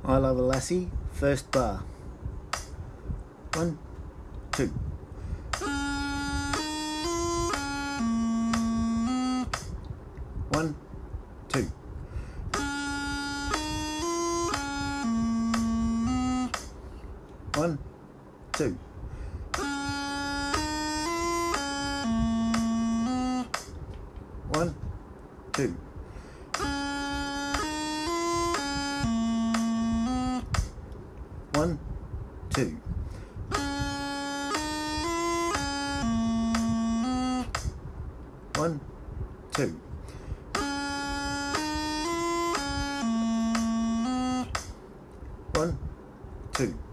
I Love a Lassie, first bar. 1, 2. 1, 2. 1, 2. 1, 2. 1, 2. 1, 2. 1, 2.